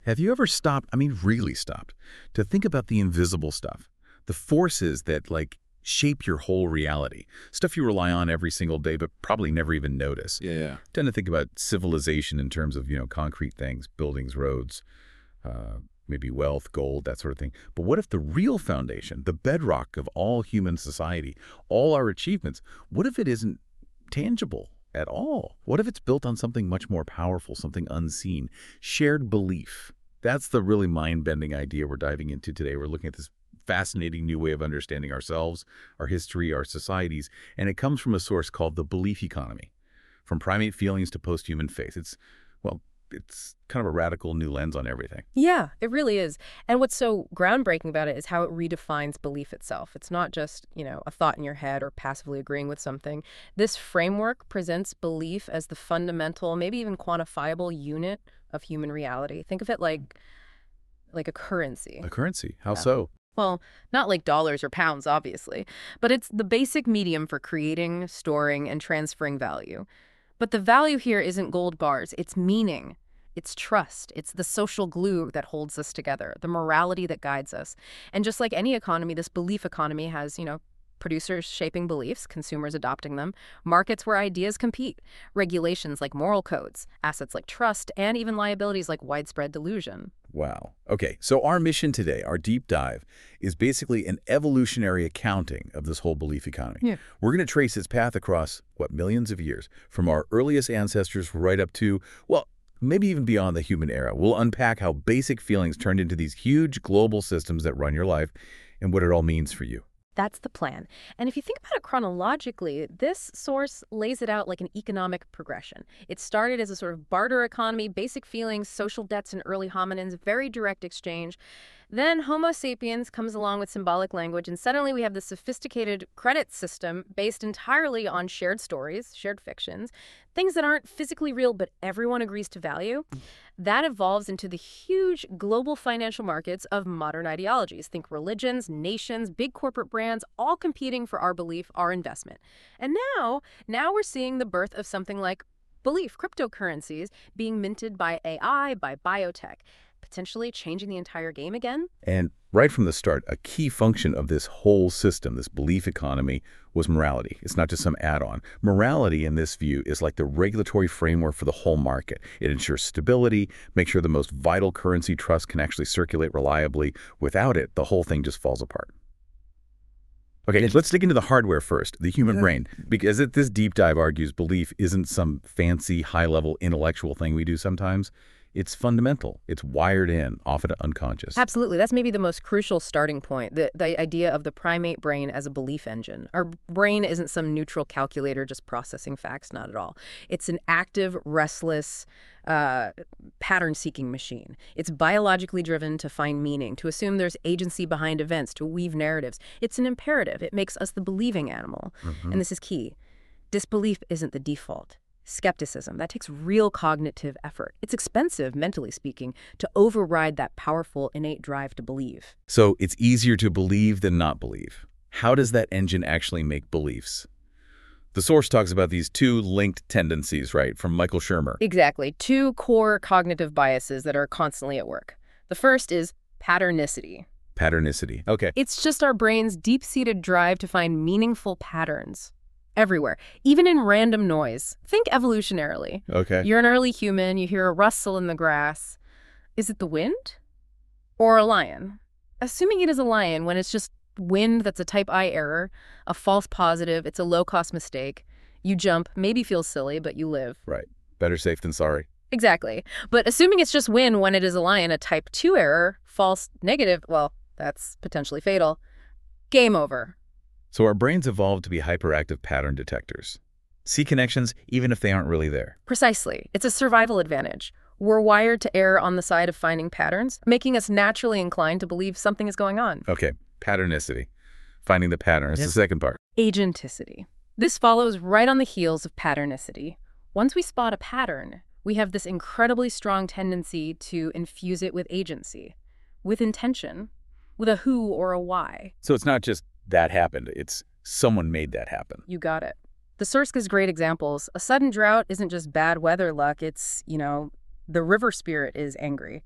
Have you ever stopped, I mean really stopped, to think about the invisible stuff? The forces that, like, shape your whole reality. Stuff you rely on every single day but probably never even notice. Yeah. Tend to think about civilization in terms of, concrete things, buildings, roads, maybe wealth, gold, that sort of thing. But what if the real foundation, the bedrock of all human society, all our achievements, what if it isn't tangible at all? What if it's built on something much more powerful, something unseen? Shared belief. That's the really mind-bending idea we're diving into today. We're looking at this fascinating new way of understanding ourselves, our history, our societies, and it comes from a source called the belief economy. From primate feelings to post-human faith. It's kind of a radical new lens on everything. Yeah, it really is. And what's so groundbreaking about it is how it redefines belief itself. It's not just, a thought in your head or passively agreeing with something. This framework presents belief as the fundamental, maybe even quantifiable unit of human reality. Think of it like a currency. A currency? How Yeah. so? Well, not like dollars or pounds, obviously, but it's the basic medium for creating, storing, and transferring value. But the value here isn't gold bars, it's meaning. It's trust. It's the social glue that holds us together, the morality that guides us. And just like any economy, this belief economy has, producers shaping beliefs, consumers adopting them, markets where ideas compete, regulations like moral codes, assets like trust, and even liabilities like widespread delusion. Wow. Okay, so our mission today, our deep dive, is basically an evolutionary accounting of this whole belief economy. Yeah. We're going to trace its path across, millions of years, from our earliest ancestors right up to, maybe even beyond the human era. We'll unpack how basic feelings turned into these huge global systems that run your life and what it all means for you. That's the plan. And if you think about it chronologically, this source lays it out like an economic progression. It started as a sort of barter economy, basic feelings, social debts in early hominins, very direct exchange. Then Homo sapiens comes along with symbolic language, and suddenly we have this sophisticated credit system based entirely on shared stories, shared fictions, things that aren't physically real but everyone agrees to value. That evolves into the huge global financial markets of modern ideologies. Think religions, nations, big corporate brands, all competing for our belief, our investment. And now we're seeing the birth of something like belief, cryptocurrencies being minted by AI, by biotech, potentially changing the entire game again. And right from the start, a key function of this whole system, this belief economy, was morality. It's not just some add-on. Morality, in this view, is like the regulatory framework for the whole market. It ensures stability, makes sure the most vital currency, trust, can actually circulate reliably. Without it, the whole thing just falls apart. Okay, let's dig into the hardware first, the human brain, because this deep dive argues belief isn't some fancy, high-level intellectual thing we do sometimes. It's fundamental. It's wired in, often unconscious. Absolutely. That's maybe the most crucial starting point, the idea of the primate brain as a belief engine. Our brain isn't some neutral calculator just processing facts, not at all. It's an active, restless, pattern-seeking machine. It's biologically driven to find meaning, to assume there's agency behind events, to weave narratives. It's an imperative. It makes us the believing animal. And this is key. Disbelief isn't the default. Skepticism, that takes real cognitive effort. It's expensive, mentally speaking, to override that powerful innate drive to believe. So it's easier to believe than not believe. How does that engine actually make beliefs? The source talks about these two linked tendencies, right, from Michael Shermer. Exactly. Two core cognitive biases that are constantly at work. The first is patternicity. Patternicity. Okay. It's just our brain's deep-seated drive to find meaningful patterns. Everywhere, even in random noise. Think evolutionarily. Okay. You're an early human, you hear a rustle in the grass. Is it the wind? Or a lion? Assuming it is a lion when it's just wind that's a type I error, a false positive, it's a low-cost mistake. You jump, maybe feel silly, but you live. Right. Better safe than sorry. Exactly. But assuming it's just wind when it is a lion, a type 2 error, false negative, well, that's potentially fatal. Game over. So our brains evolved to be hyperactive pattern detectors. See connections even if they aren't really there. Precisely. It's a survival advantage. We're wired to err on the side of finding patterns, making us naturally inclined to believe something is going on. Okay, patternicity. Finding the pattern. It's the second part. Agenticity. This follows right on the heels of patternicity. Once we spot a pattern, we have this incredibly strong tendency to infuse it with agency, with intention, with a who or a why. So it's not just that happened. It's someone made that happen. You got it. The source gives great examples. A sudden drought isn't just bad weather luck. It's, the river spirit is angry.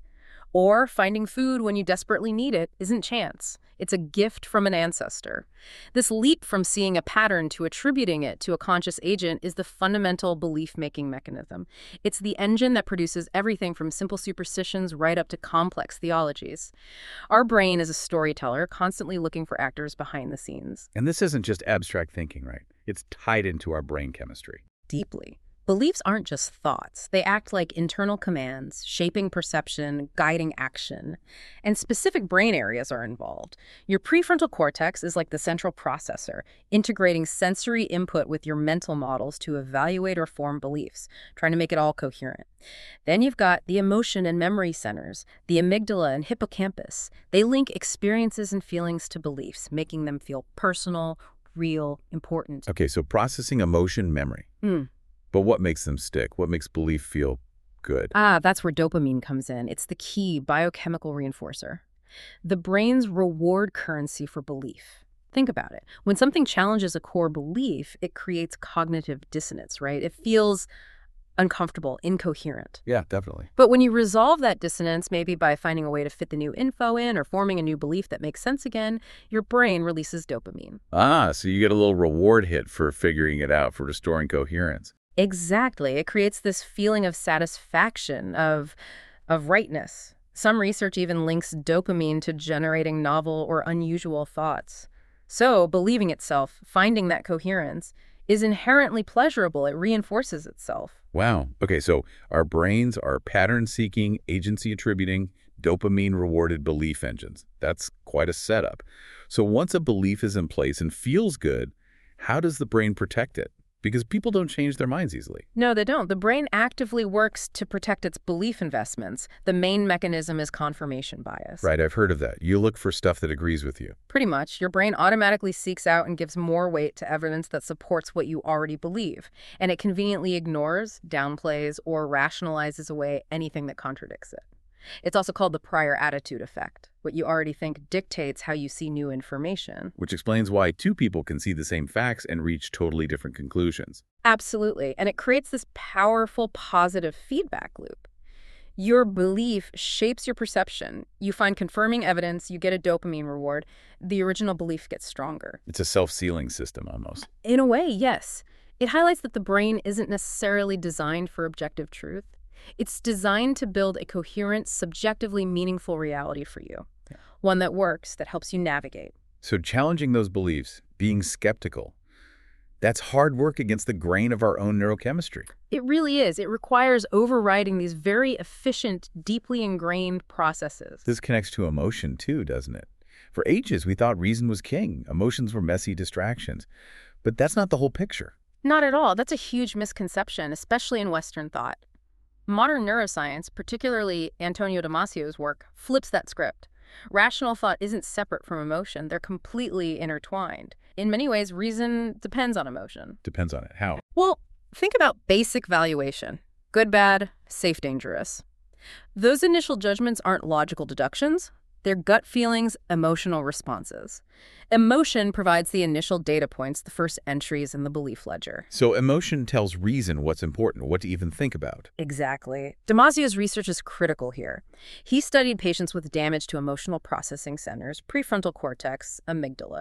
Or finding food when you desperately need it isn't chance. It's a gift from an ancestor. This leap from seeing a pattern to attributing it to a conscious agent is the fundamental belief-making mechanism. It's the engine that produces everything from simple superstitions right up to complex theologies. Our brain is a storyteller, constantly looking for actors behind the scenes. And this isn't just abstract thinking, right? It's tied into our brain chemistry. Deeply. Beliefs aren't just thoughts. They act like internal commands, shaping perception, guiding action. And specific brain areas are involved. Your prefrontal cortex is like the central processor, integrating sensory input with your mental models to evaluate or form beliefs, trying to make it all coherent. Then you've got the emotion and memory centers, the amygdala and hippocampus. They link experiences and feelings to beliefs, making them feel personal, real, important. Okay, so processing emotion, memory. But what makes them stick? What makes belief feel good? That's where dopamine comes in. It's the key biochemical reinforcer. The brain's reward currency for belief. Think about it. When something challenges a core belief, it creates cognitive dissonance, right? It feels uncomfortable, incoherent. Yeah, definitely. But when you resolve that dissonance, maybe by finding a way to fit the new info in or forming a new belief that makes sense again, your brain releases dopamine. So you get a little reward hit for figuring it out, for restoring coherence. Exactly. It creates this feeling of satisfaction, of rightness. Some research even links dopamine to generating novel or unusual thoughts. So, believing itself, finding that coherence, is inherently pleasurable. It reinforces itself. Wow. Okay, so our brains are pattern-seeking, agency-attributing, dopamine-rewarded belief engines. That's quite a setup. So once a belief is in place and feels good, how does the brain protect it? Because people don't change their minds easily. No, they don't. The brain actively works to protect its belief investments. The main mechanism is confirmation bias. Right, I've heard of that. You look for stuff that agrees with you. Pretty much. Your brain automatically seeks out and gives more weight to evidence that supports what you already believe. And it conveniently ignores, downplays, or rationalizes away anything that contradicts it. It's also called the prior attitude effect. What you already think dictates how you see new information. Which explains why two people can see the same facts and reach totally different conclusions. Absolutely. And it creates this powerful positive feedback loop. Your belief shapes your perception. You find confirming evidence, you get a dopamine reward. The original belief gets stronger. It's a self-sealing system almost. In a way, yes. It highlights that the brain isn't necessarily designed for objective truth. It's designed to build a coherent, subjectively meaningful reality for you. Yeah. One that works, that helps you navigate. So challenging those beliefs, being skeptical, that's hard work against the grain of our own neurochemistry. It really is. It requires overriding these very efficient, deeply ingrained processes. This connects to emotion too, doesn't it? For ages, we thought reason was king. Emotions were messy distractions. But that's not the whole picture. Not at all. That's a huge misconception, especially in Western thought. Modern neuroscience, particularly Antonio Damasio's work, flips that script. Rational thought isn't separate from emotion. They're completely intertwined. In many ways, reason depends on emotion. Depends on it. How? Well, think about basic valuation. Good, bad, safe, dangerous. Those initial judgments aren't logical deductions. They're gut feelings, emotional responses. Emotion provides the initial data points, the first entries in the belief ledger. So emotion tells reason what's important, what to even think about. Exactly. Damasio's research is critical here. He studied patients with damage to emotional processing centers, prefrontal cortex, amygdala.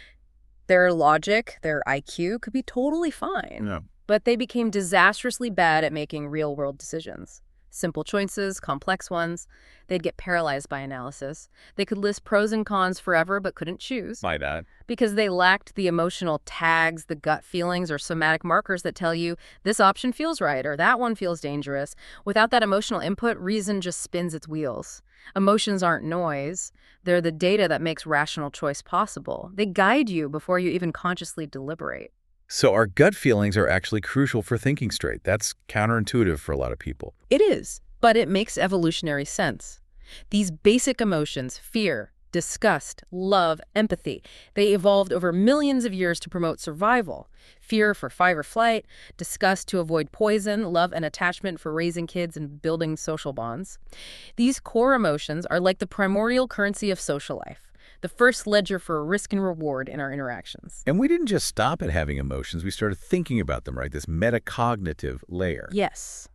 Their logic, their IQ could be totally fine. No. But they became disastrously bad at making real-world decisions. Simple choices, complex ones. They'd get paralyzed by analysis. They could list pros and cons forever but couldn't choose. Why that? Because they lacked the emotional tags, the gut feelings, or somatic markers that tell you this option feels right or that one feels dangerous. Without that emotional input, reason just spins its wheels. Emotions aren't noise. They're the data that makes rational choice possible. They guide you before you even consciously deliberate. So our gut feelings are actually crucial for thinking straight. That's counterintuitive for a lot of people. It is, but it makes evolutionary sense. These basic emotions, fear, disgust, love, empathy, they evolved over millions of years to promote survival. Fear for fight or flight, disgust to avoid poison, love and attachment for raising kids and building social bonds. These core emotions are like the primordial currency of social life. The first ledger for risk and reward in our interactions. And we didn't just stop at having emotions. We started thinking about them, right? This metacognitive layer. Yes.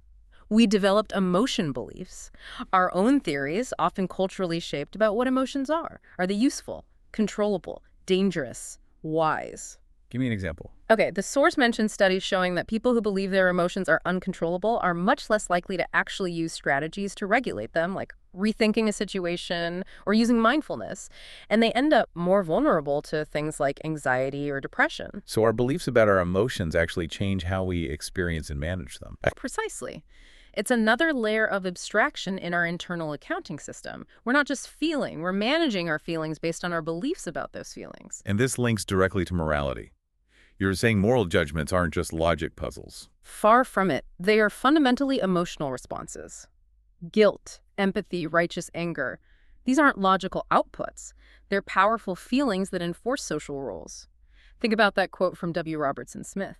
We developed emotion beliefs, our own theories, often culturally shaped, about what emotions are. Are they useful, controllable, dangerous, wise? Give me an example. Okay, the source mentions studies showing that people who believe their emotions are uncontrollable are much less likely to actually use strategies to regulate them, like rethinking a situation or using mindfulness, and they end up more vulnerable to things like anxiety or depression. So our beliefs about our emotions actually change how we experience and manage them. Precisely. It's another layer of abstraction in our internal accounting system. We're not just feeling, we're managing our feelings based on our beliefs about those feelings. And this links directly to morality. You're saying moral judgments aren't just logic puzzles. Far from it. They are fundamentally emotional responses. Guilt, empathy, righteous anger. These aren't logical outputs. They're powerful feelings that enforce social rules. Think about that quote from W. Robertson Smith.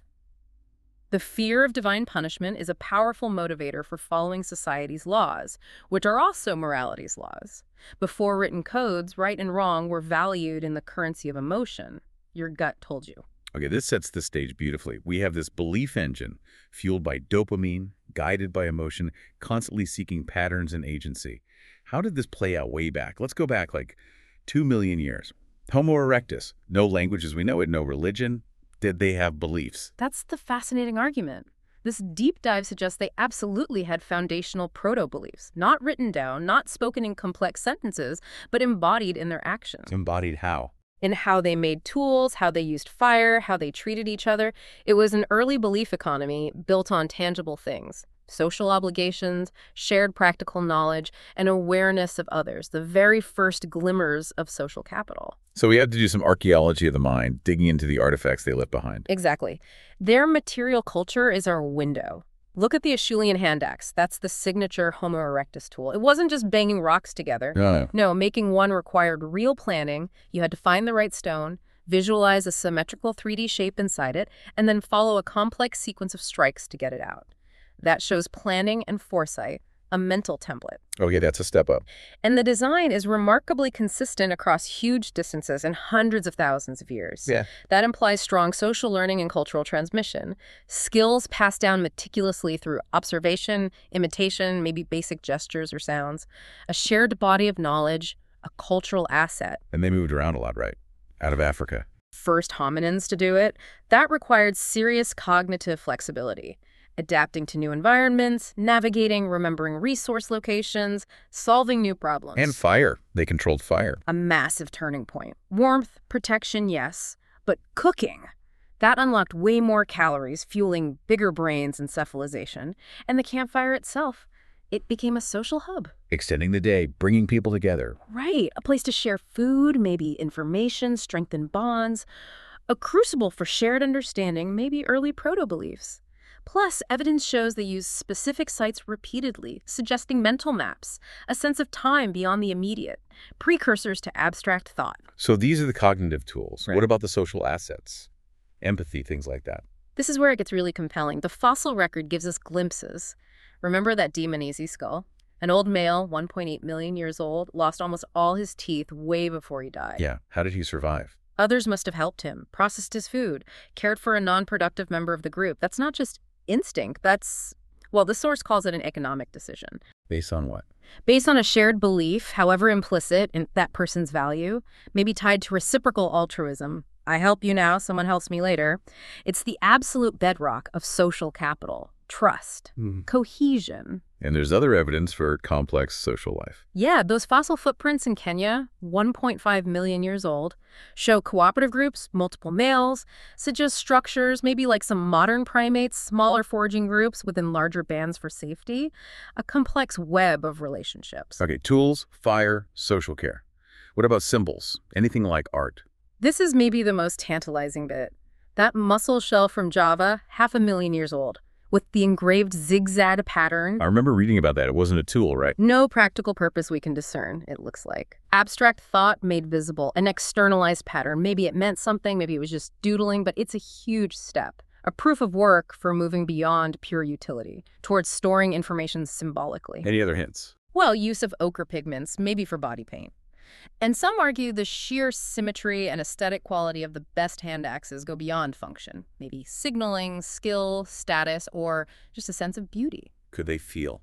The fear of divine punishment is a powerful motivator for following society's laws, which are also morality's laws. Before written codes, right and wrong were valued in the currency of emotion. Your gut told you. Okay, this sets the stage beautifully. We have this belief engine fueled by dopamine, guided by emotion, constantly seeking patterns and agency. How did this play out way back? Let's go back like 2 million years. Homo erectus, no language as we know it, no religion. Did they have beliefs? That's the fascinating argument. This deep dive suggests they absolutely had foundational proto-beliefs, not written down, not spoken in complex sentences, but embodied in their actions. Embodied how? In how they made tools, how they used fire, how they treated each other. It was an early belief economy built on tangible things. Social obligations, shared practical knowledge, and awareness of others, the very first glimmers of social capital. So we had to do some archaeology of the mind, digging into the artifacts they left behind. Exactly. Their material culture is our window. Look at the Acheulean hand axe. That's the signature Homo erectus tool. It wasn't just banging rocks together. No, making one required real planning. You had to find the right stone, visualize a symmetrical 3D shape inside it, and then follow a complex sequence of strikes to get it out. That shows planning and foresight, a mental template. Okay, that's a step up. And the design is remarkably consistent across huge distances and hundreds of thousands of years. Yeah. That implies strong social learning and cultural transmission. Skills passed down meticulously through observation, imitation, maybe basic gestures or sounds. A shared body of knowledge, a cultural asset. And they moved around a lot, right? Out of Africa. First hominins to do it. That required serious cognitive flexibility. Adapting to new environments, navigating, remembering resource locations, solving new problems. And fire. They controlled fire. A massive turning point. Warmth, protection, yes, but cooking. That unlocked way more calories, fueling bigger brains and cephalization. And the campfire itself, it became a social hub. Extending the day, bringing people together. Right, a place to share food, maybe information, strengthen bonds. A crucible for shared understanding, maybe early proto-beliefs. Plus, evidence shows they use specific sites repeatedly, suggesting mental maps, a sense of time beyond the immediate, precursors to abstract thought. So these are the cognitive tools. Right. What about the social assets? Empathy, things like that. This is where it gets really compelling. The fossil record gives us glimpses. Remember that Dmanisi skull? An old male, 1.8 million years old, lost almost all his teeth way before he died. Yeah, how did he survive? Others must have helped him, processed his food, cared for a non-productive member of the group. That's not just instinct. That's, well, the source calls it an economic decision. Based on what? Based on a shared belief, however implicit in that person's value, maybe tied to reciprocal altruism. I help you now, someone helps me later. It's the absolute bedrock of social capital. Trust, cohesion. And there's other evidence for complex social life. Yeah, those fossil footprints in Kenya, 1.5 million years old, show cooperative groups, multiple males, suggest structures, maybe like some modern primates, smaller foraging groups within larger bands for safety, a complex web of relationships. Okay, tools, fire, social care. What about symbols? Anything like art? This is maybe the most tantalizing bit. That mussel shell from Java, 500,000 years old, with the engraved zigzag pattern. I remember reading about that. It wasn't a tool, right? No practical purpose we can discern, it looks like. Abstract thought made visible, an externalized pattern. Maybe it meant something, maybe it was just doodling, but it's a huge step. A proof of work for moving beyond pure utility, towards storing information symbolically. Any other hints? Well, use of ochre pigments, maybe for body paint. And some argue the sheer symmetry and aesthetic quality of the best hand axes go beyond function. Maybe signaling, skill, status, or just a sense of beauty. Could they feel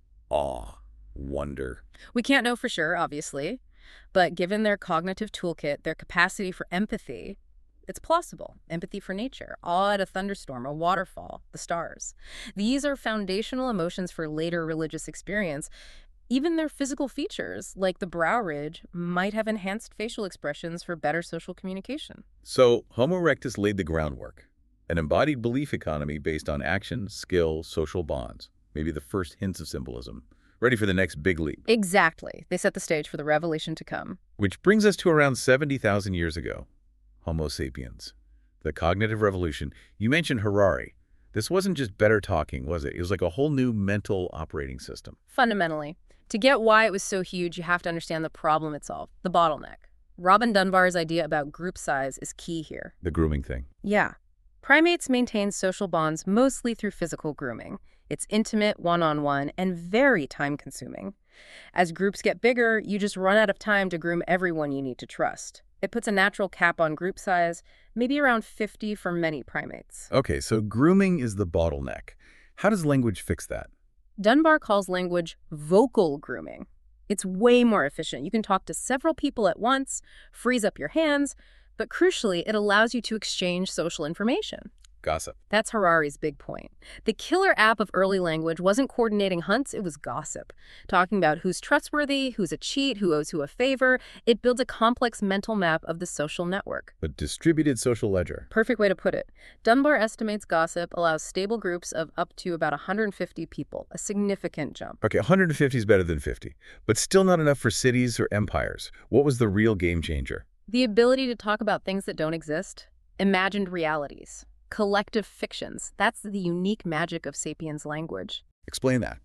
awe, wonder? We can't know for sure, obviously, but given their cognitive toolkit, their capacity for empathy, it's plausible. Empathy for nature, awe at a thunderstorm, a waterfall, the stars. These are foundational emotions for later religious experience. Even their physical features, like the brow ridge, might have enhanced facial expressions for better social communication. So Homo erectus laid the groundwork. An embodied belief economy based on action, skill, social bonds. Maybe the first hints of symbolism. Ready for the next big leap. Exactly. They set the stage for the revelation to come. Which brings us to around 70,000 years ago. Homo sapiens. The cognitive revolution. You mentioned Harari. This wasn't just better talking, was it? It was like a whole new mental operating system. Fundamentally, to get why it was so huge, you have to understand the problem it solved, the bottleneck. Robin Dunbar's idea about group size is key here. The grooming thing. Yeah. Primates maintain social bonds mostly through physical grooming. It's intimate, one-on-one, and very time-consuming. As groups get bigger, you just run out of time to groom everyone you need to trust. It puts a natural cap on group size, maybe around 50 for many primates. Okay, so grooming is the bottleneck. How does language fix that? Dunbar calls language vocal grooming. It's way more efficient. You can talk to several people at once, frees up your hands, but crucially, it allows you to exchange social information. Gossip. That's Harari's big point. The killer app of early language wasn't coordinating hunts, it was gossip. Talking about who's trustworthy, who's a cheat, who owes who a favor. It builds a complex mental map of the social network. A distributed social ledger. Perfect way to put it. Dunbar estimates gossip allows stable groups of up to about 150 people, a significant jump. Okay, 150 is better than 50, but still not enough for cities or empires. What was the real game changer? The ability to talk about things that don't exist, imagined realities. Collective fictions. That's the unique magic of sapiens language. Explain that.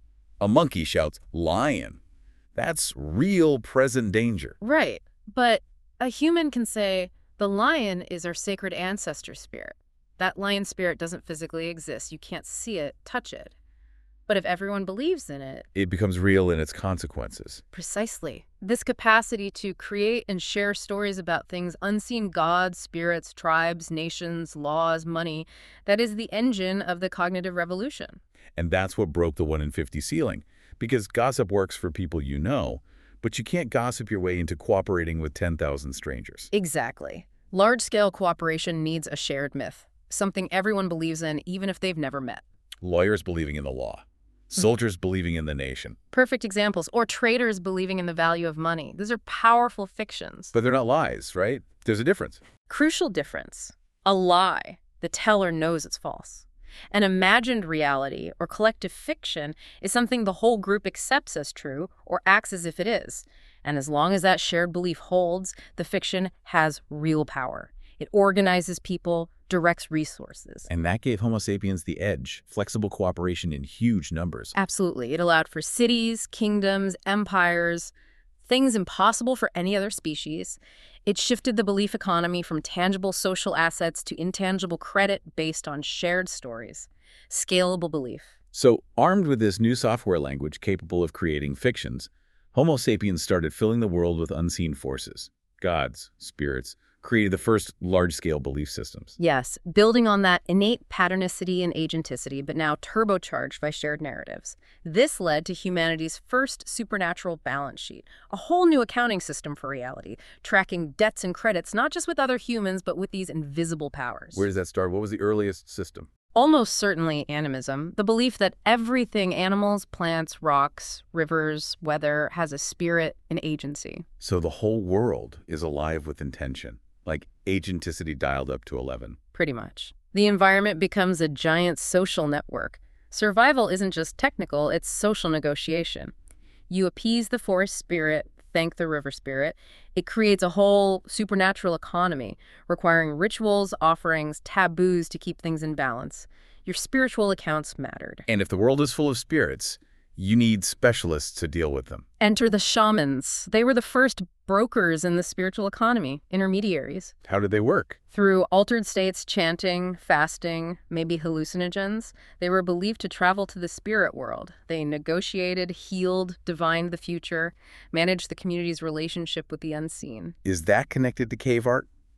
A monkey shouts, lion. That's real present danger. Right. But a human can say, the lion is our sacred ancestor spirit. That lion spirit doesn't physically exist. You can't see it, touch it. But if everyone believes in it... It becomes real in its consequences. Precisely. This capacity to create and share stories about things unseen, gods, spirits, tribes, nations, laws, money, that is the engine of the cognitive revolution. And that's what broke the 1 in 50 ceiling. Because gossip works for people you know, but you can't gossip your way into cooperating with 10,000 strangers. Exactly. Large-scale cooperation needs a shared myth, something everyone believes in even if they've never met. Lawyers believing in the law. Soldiers believing in the nation. Perfect examples. Or traders believing in the value of money. Those are powerful fictions. But they're not lies, right? There's a difference. Crucial difference. A lie. The teller knows it's false. An imagined reality or collective fiction is something the whole group accepts as true or acts as if it is. And as long as that shared belief holds, the fiction has real power. It organizes people, directs resources. And that gave Homo sapiens the edge, flexible cooperation in huge numbers. Absolutely. It allowed for cities, kingdoms, empires, things impossible for any other species. It shifted the belief economy from tangible social assets to intangible credit based on shared stories. Scalable belief. So, armed with this new software language capable of creating fictions, Homo sapiens started filling the world with unseen forces. Gods, spirits, created the first large-scale belief systems. Yes, building on that innate patternicity and agenticity, but now turbocharged by shared narratives. This led to humanity's first supernatural balance sheet, a whole new accounting system for reality, tracking debts and credits not just with other humans, but with these invisible powers. Where does that start? What was the earliest system? Almost certainly animism, the belief that everything, animals, plants, rocks, rivers, weather, has a spirit and agency. So the whole world is alive with intention. Like agenticity dialed up to 11. Pretty much. The environment becomes a giant social network. Survival isn't just technical, it's social negotiation. You appease the forest spirit, thank the river spirit. It creates a whole supernatural economy, requiring rituals, offerings, taboos to keep things in balance. Your spiritual accounts mattered. And if the world is full of spirits, you need specialists to deal with them. Enter the shamans. They were the first brokers in the spiritual economy, intermediaries. How did they work? Through altered states, chanting, fasting, maybe hallucinogens, they were believed to travel to the spirit world. They negotiated, healed, divined the future, managed the community's relationship with the unseen. Is that connected to cave art?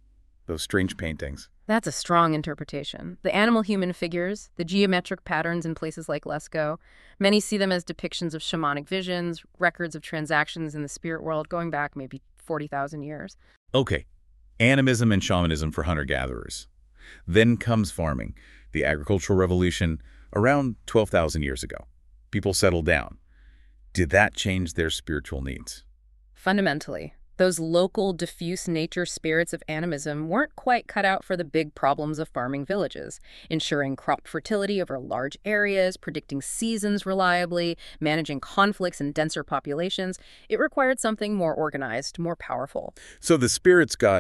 those strange paintings. That's a strong interpretation. The animal-human figures, the geometric patterns in places like Lascaux, many see them as depictions of shamanic visions, records of transactions in the spirit world going back maybe 40,000 years. Okay, animism and shamanism for hunter-gatherers. Then comes farming, the agricultural revolution, around 12,000 years ago. People settled down. Did that change their spiritual needs? Fundamentally, those local, diffuse nature spirits of animism weren't quite cut out for the big problems of farming villages, ensuring crop fertility over large areas, predicting seasons reliably, managing conflicts in denser populations. It required something more organized, more powerful. So the spirits got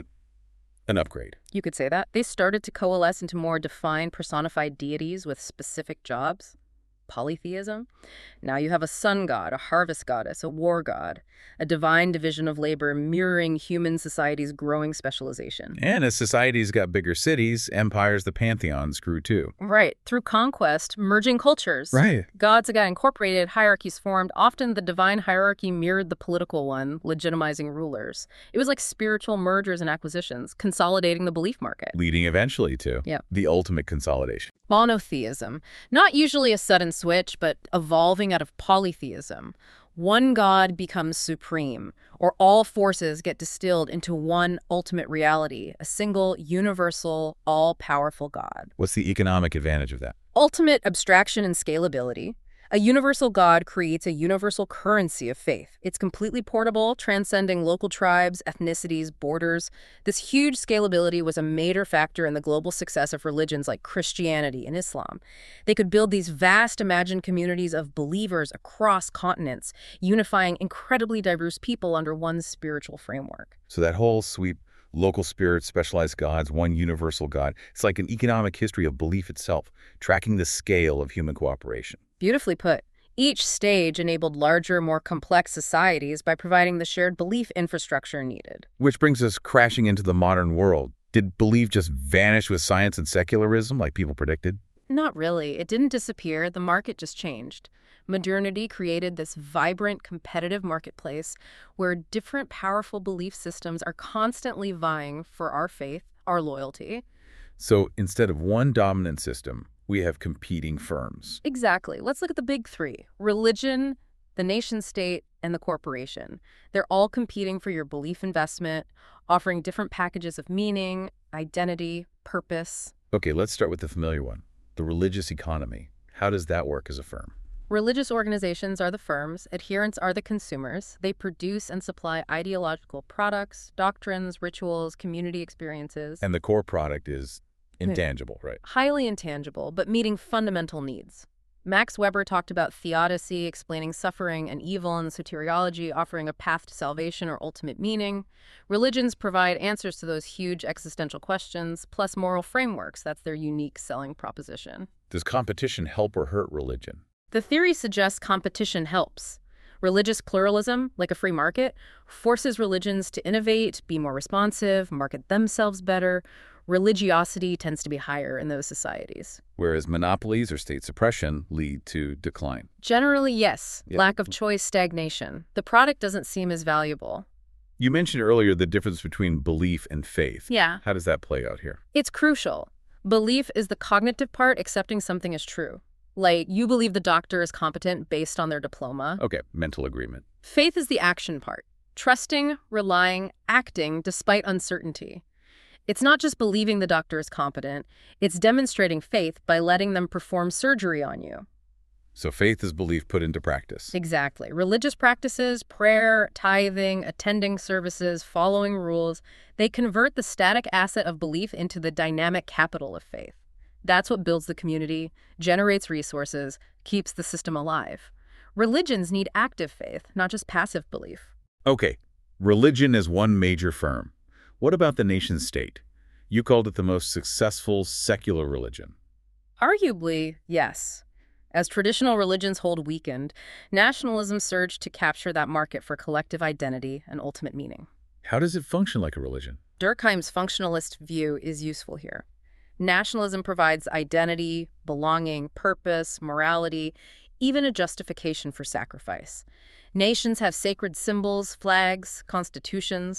an upgrade. You could say that. They started to coalesce into more defined, personified deities with specific jobs. Polytheism. Now you have a sun god, a harvest goddess, a war god, a divine division of labor mirroring human society's growing specialization. And as societies got bigger cities, empires, the pantheons grew too. Right. Through conquest, merging cultures. Right. Gods got incorporated, hierarchies formed. Often the divine hierarchy mirrored the political one, legitimizing rulers. It was like spiritual mergers and acquisitions, consolidating the belief market. Leading eventually to the ultimate consolidation. Monotheism. Not usually a sudden switch, but evolving out of polytheism. One god becomes supreme, or all forces get distilled into one ultimate reality, a single, universal, all-powerful god. What's the economic advantage of that? Ultimate abstraction and scalability. A universal god creates a universal currency of faith. It's completely portable, transcending local tribes, ethnicities, borders. This huge scalability was a major factor in the global success of religions like Christianity and Islam. They could build these vast imagined communities of believers across continents, unifying incredibly diverse people under one spiritual framework. So that whole sweep, local spirits, specialized gods, one universal god, it's like an economic history of belief itself, tracking the scale of human cooperation. Beautifully put. Each stage enabled larger, more complex societies by providing the shared belief infrastructure needed. Which brings us crashing into the modern world. Did belief just vanish with science and secularism like people predicted? Not really. It didn't disappear. The market just changed. Modernity created this vibrant, competitive marketplace where different powerful belief systems are constantly vying for our faith, our loyalty. So instead of one dominant system, we have competing firms. Exactly. Let's look at the big three: religion, the nation-state, and the corporation. They're all competing for your belief investment, offering different packages of meaning, identity, purpose. Okay, let's start with the familiar one, the religious economy. How does that work as a firm? Religious organizations are the firms, adherents are the consumers. They produce and supply ideological products, doctrines, rituals, community experiences. And the core product is intangible, right? Highly intangible, but meeting fundamental needs. Max Weber talked about theodicy, explaining suffering and evil, and soteriology, offering a path to salvation or ultimate meaning. Religions provide answers to those huge existential questions, plus moral frameworks. That's their unique selling proposition. Does competition help or hurt religion? The theory suggests competition helps. Religious pluralism, like a free market, forces religions to innovate, be more responsive, market themselves better. Religiosity tends to be higher in those societies. Whereas monopolies or state suppression lead to decline. Generally, yes. Lack of choice, stagnation. The product doesn't seem as valuable. You mentioned earlier the difference between belief and faith. Yeah. How does that play out here? It's crucial. Belief is the cognitive part, accepting something is true. Like, you believe the doctor is competent based on their diploma. Okay, mental agreement. Faith is the action part. Trusting, relying, acting despite uncertainty. It's not just believing the doctor is competent. It's demonstrating faith by letting them perform surgery on you. So faith is belief put into practice. Exactly. Religious practices, prayer, tithing, attending services, following rules, they convert the static asset of belief into the dynamic capital of faith. That's what builds the community, generates resources, keeps the system alive. Religions need active faith, not just passive belief. Okay, religion is one major firm. What about the nation state? You called it the most successful secular religion. Arguably, yes. As traditional religions hold weakened, nationalism surged to capture that market for collective identity and ultimate meaning. How does it function like a religion? Durkheim's functionalist view is useful here. Nationalism provides identity, belonging, purpose, morality, even a justification for sacrifice. Nations have sacred symbols, flags, constitutions.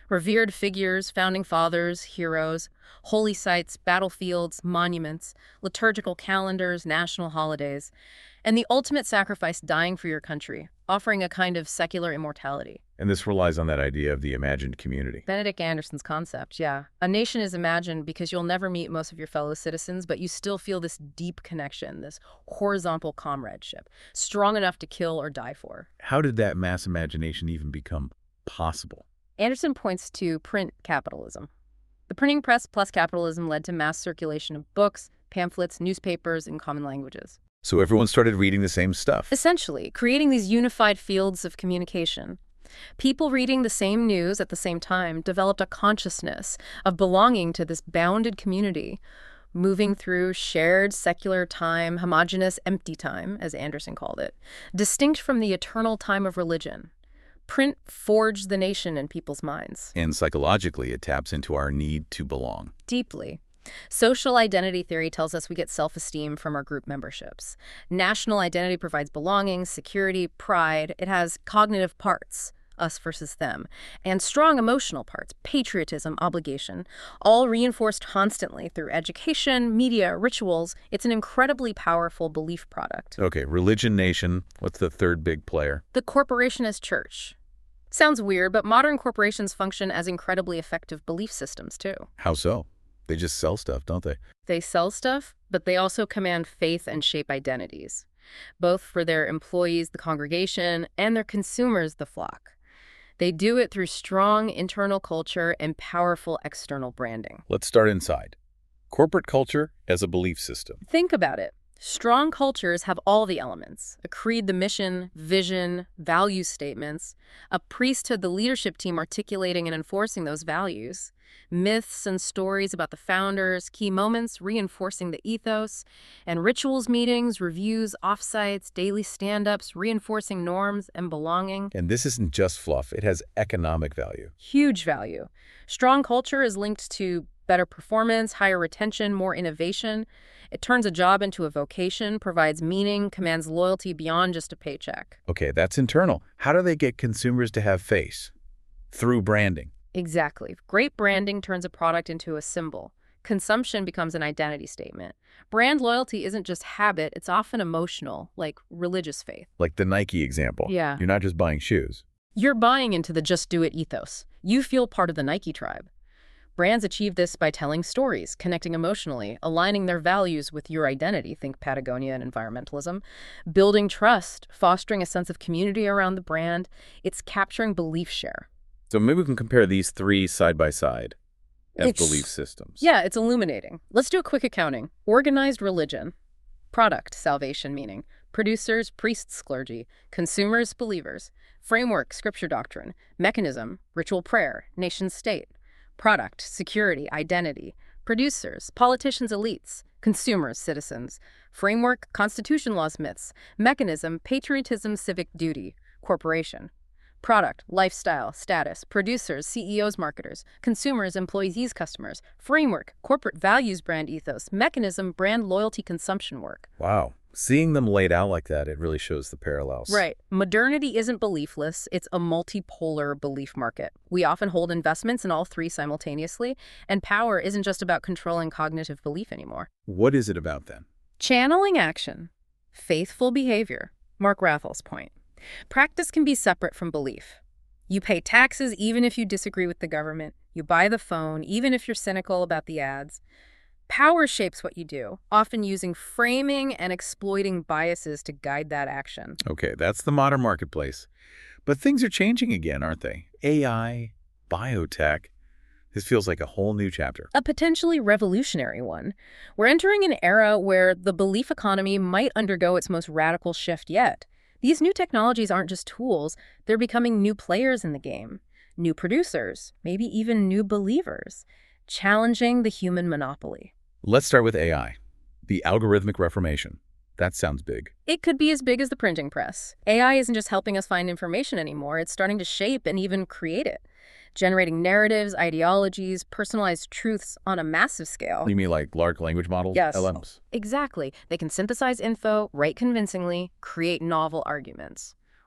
Revered figures, founding fathers, heroes, holy sites, battlefields, monuments, liturgical calendars, national holidays, and the ultimate sacrifice dying for your country, offering a kind of secular immortality. And this relies on that idea of the imagined community. Benedict Anderson's concept, yeah. A nation is imagined because you'll never meet most of your fellow citizens, but you still feel this deep connection, this horizontal comradeship, strong enough to kill or die for. How did that mass imagination even become possible? Anderson points to print capitalism. The printing press plus capitalism led to mass circulation of books, pamphlets, newspapers, and common languages. So everyone started reading the same stuff. Essentially, creating these unified fields of communication. People reading the same news at the same time developed a consciousness of belonging to this bounded community, moving through shared secular time, homogeneous empty time, as Anderson called it, distinct from the eternal time of religion. Print forged the nation in people's minds. And psychologically, it taps into our need to belong. Deeply. Social identity theory tells us we get self-esteem from our group memberships. National identity provides belonging, security, pride. It has cognitive parts, us versus them, and strong emotional parts, patriotism, obligation, all reinforced constantly through education, media, rituals. It's an incredibly powerful belief product. Okay, religion, nation. What's the third big player? The corporation as church. Sounds weird, but modern corporations function as incredibly effective belief systems, too. How so? They just sell stuff, don't they? They sell stuff, but they also command faith and shape identities, both for their employees, the congregation, and their consumers, the flock. They do it through strong internal culture and powerful external branding. Let's start inside. Corporate culture as a belief system. Think about it. Strong cultures have all the elements: a creed, the mission, vision, value statements, a priesthood, the leadership team articulating and enforcing those values, myths and stories about the founders, key moments reinforcing the ethos, and rituals, meetings, reviews, offsites, daily stand-ups reinforcing norms and belonging. And this isn't just fluff. It has economic value. Huge value. Strong culture is linked to better performance, higher retention, more innovation. It turns a job into a vocation, provides meaning, commands loyalty beyond just a paycheck. Okay, that's internal. How do they get consumers to have faith? Through branding. Exactly. Great branding turns a product into a symbol. Consumption becomes an identity statement. Brand loyalty isn't just habit, it's often emotional, like religious faith. Like the Nike example. Yeah. You're not just buying shoes. You're buying into the just do it ethos. You feel part of the Nike tribe. Brands achieve this by telling stories, connecting emotionally, aligning their values with your identity, think Patagonia and environmentalism, building trust, fostering a sense of community around the brand. It's capturing belief share. So maybe we can compare these three side by side as belief systems. Yeah, it's illuminating. Let's do a quick accounting. Organized religion. Product, salvation, meaning. Producers, priests, clergy. Consumers, believers. Framework, scripture doctrine. Mechanism, ritual prayer, nation state. Product, security, identity. Producers, politicians, elites. Consumers, citizens. Framework, constitution, laws, myths. Mechanism, patriotism, civic duty. Corporation. Product, lifestyle, status. Producers, CEOs, marketers. Consumers, employees, customers. Framework, corporate values, brand ethos. Mechanism, brand loyalty, consumption work. Wow. Seeing them laid out like that, it really shows the parallels. Right. Modernity isn't beliefless. It's a multipolar belief market. We often hold investments in all three simultaneously, and power isn't just about controlling cognitive belief anymore. What is it about then? Channeling action. Faithful behavior. Mark Rathel's point. Practice can be separate from belief. You pay taxes even if you disagree with the government. You buy the phone even if you're cynical about the ads. Power shapes what you do, often using framing and exploiting biases to guide that action. Okay, that's the modern marketplace. But things are changing again, aren't they? AI, biotech. This feels like a whole new chapter. A potentially revolutionary one. We're entering an era where the belief economy might undergo its most radical shift yet. These new technologies aren't just tools, they're becoming new players in the game. New producers, maybe even new believers, challenging the human monopoly. Let's start with AI, the algorithmic reformation. That sounds big. It could be as big as the printing press. AI isn't just helping us find information anymore, it's starting to shape and even create it, generating narratives, ideologies, personalized truths on a massive scale. You mean like large language models? Yes. LMs? Exactly. They can synthesize info, write convincingly, create novel arguments.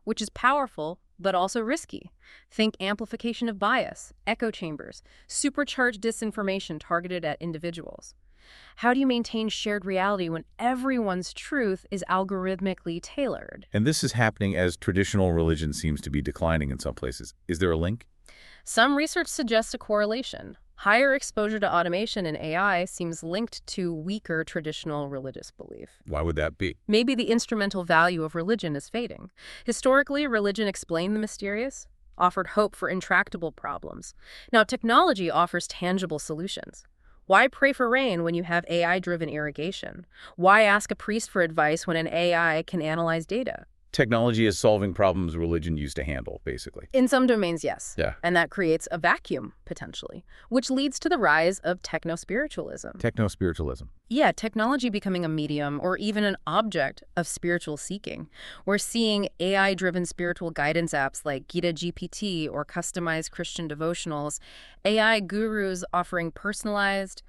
which is powerful but also risky. Think amplification of bias, echo chambers, supercharged disinformation targeted at individuals. How do you maintain shared reality when everyone's truth is algorithmically tailored? And this is happening as traditional religion seems to be declining in some places. Is there a link? Some research suggests a correlation. Higher exposure to automation and AI seems linked to weaker traditional religious belief. Why would that be? Maybe the instrumental value of religion is fading. Historically, religion explained the mysterious, offered hope for intractable problems. Now, technology offers tangible solutions. Why pray for rain when you have AI-driven irrigation? Why ask a priest for advice when an AI can analyze data? Technology is solving problems religion used to handle, basically. In some domains, yes. Yeah. And that creates a vacuum, potentially, which leads to the rise of techno-spiritualism. Techno-spiritualism. Yeah, technology becoming a medium or even an object of spiritual seeking. We're seeing AI-driven spiritual guidance apps like Gita GPT or customized Christian devotionals, AI gurus offering personalized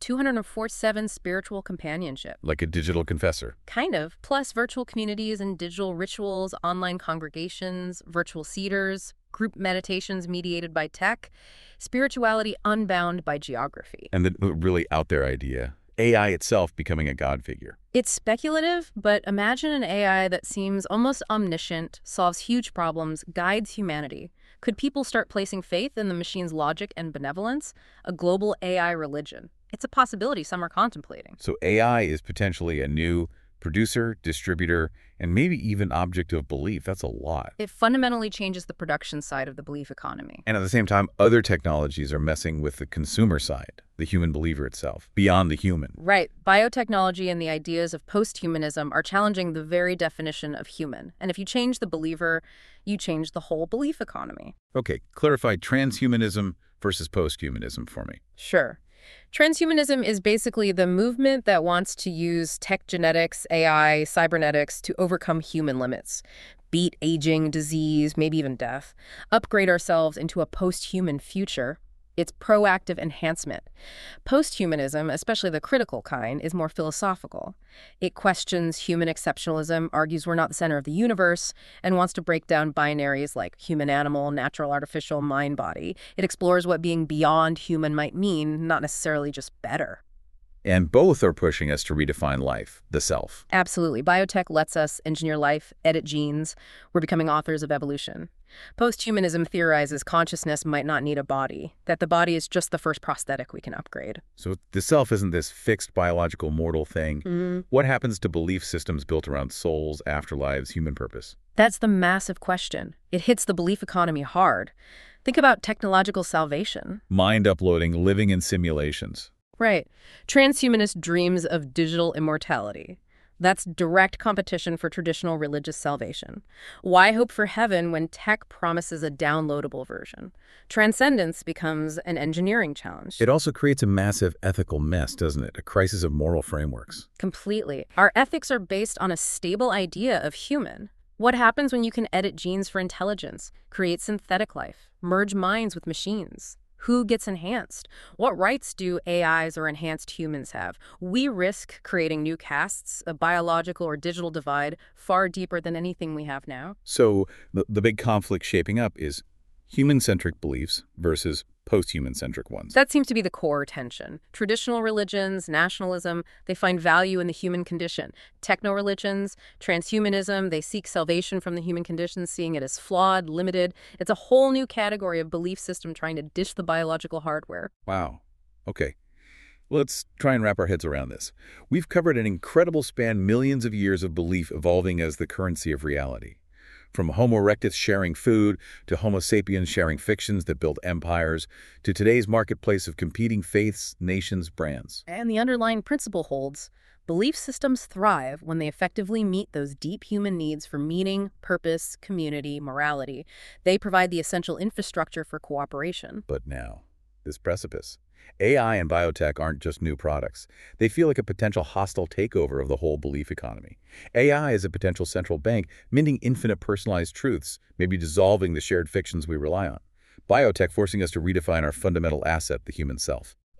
247 spiritual companionship. Like a digital confessor. Kind of, plus virtual communities and digital rituals, online congregations, virtual seeders, group meditations mediated by tech, spirituality unbound by geography. And the really out there idea, AI itself becoming a God figure. It's speculative, but imagine an AI that seems almost omniscient, solves huge problems, guides humanity. Could people start placing faith in the machine's logic and benevolence? A global AI religion. It's a possibility some are contemplating. So AI is potentially a new producer, distributor, and maybe even object of belief. That's a lot. It fundamentally changes the production side of the belief economy. And at the same time, other technologies are messing with the consumer side, the human believer itself, beyond the human. Right. Biotechnology and the ideas of post-humanism are challenging the very definition of human. And if you change the believer, you change the whole belief economy. Okay, clarify transhumanism versus posthumanism for me. Sure. Transhumanism is basically the movement that wants to use tech genetics, AI, cybernetics to overcome human limits, beat aging, disease, maybe even death, upgrade ourselves into a post-human future. It's proactive enhancement. Posthumanism, especially the critical kind, is more philosophical. It questions human exceptionalism, argues we're not the center of the universe, and wants to break down binaries like human-animal, natural-artificial, mind-body. It explores what being beyond human might mean, not necessarily just better. And both are pushing us to redefine life, the self. Absolutely. Biotech lets us engineer life, edit genes. We're becoming authors of evolution. Posthumanism theorizes consciousness might not need a body, that the body is just the first prosthetic we can upgrade. So the self isn't this fixed biological mortal thing. What happens to belief systems built around souls, afterlives, human purpose? That's the massive question. It hits the belief economy hard. Think about technological salvation. Mind uploading, living in simulations. Right. Transhumanist dreams of digital immortality. That's direct competition for traditional religious salvation. Why hope for heaven when tech promises a downloadable version? Transcendence becomes an engineering challenge. It also creates a massive ethical mess, doesn't it? A crisis of moral frameworks. Completely. Our ethics are based on a stable idea of human. What happens when you can edit genes for intelligence, create synthetic life, merge minds with machines? Who gets enhanced? What rights do AIs or enhanced humans have? We risk creating new castes, a biological or digital divide far deeper than anything we have now. So the big conflict shaping up is human-centric beliefs versus post-human-centric ones. That seems to be the core tension. Traditional religions, nationalism, they find value in the human condition. Techno-religions, transhumanism, they seek salvation from the human condition, seeing it as flawed, limited. It's a whole new category of belief system trying to ditch the biological hardware. Wow. Okay. Let's try and wrap our heads around this. We've covered an incredible span, millions of years of belief evolving as the currency of reality. From Homo erectus sharing food, to Homo sapiens sharing fictions that build empires, to today's marketplace of competing faiths, nations, brands. And the underlying principle holds, belief systems thrive when they effectively meet those deep human needs for meaning, purpose, community, morality. They provide the essential infrastructure for cooperation. But now, this precipice. AI and biotech aren't just new products. They feel like a potential hostile takeover of the whole belief economy. AI is a potential central bank, minting infinite personalized truths, maybe dissolving the shared fictions we rely on. Biotech forcing us to redefine our fundamental asset, the human self.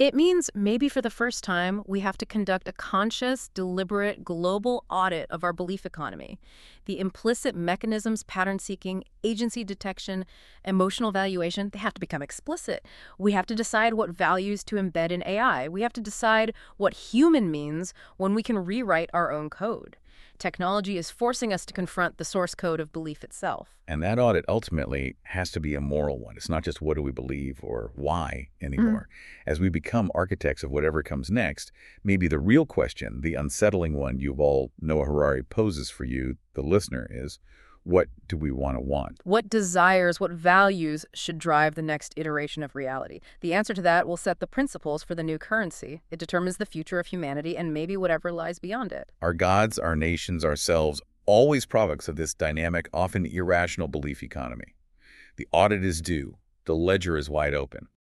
It means maybe for the first time, we have to conduct a conscious, deliberate, global audit of our belief economy. The implicit mechanisms, pattern seeking, agency detection, emotional valuation, they have to become explicit. We have to decide what values to embed in AI. We have to decide what human means when we can rewrite our own code. Technology is forcing us to confront the source code of belief itself. And that audit ultimately has to be a moral one. It's not just what do we believe or why anymore. As we become architects of whatever comes next, maybe the real question, the unsettling one Yuval Noah Harari poses for you, the listener, is what do we want? What desires, what values should drive the next iteration of reality? The answer to that will set the principles for the new currency. It determines the future of humanity and maybe whatever lies beyond it. Our gods, our nations, ourselves, always products of this dynamic, often irrational belief economy. The audit is due. The ledger is wide open.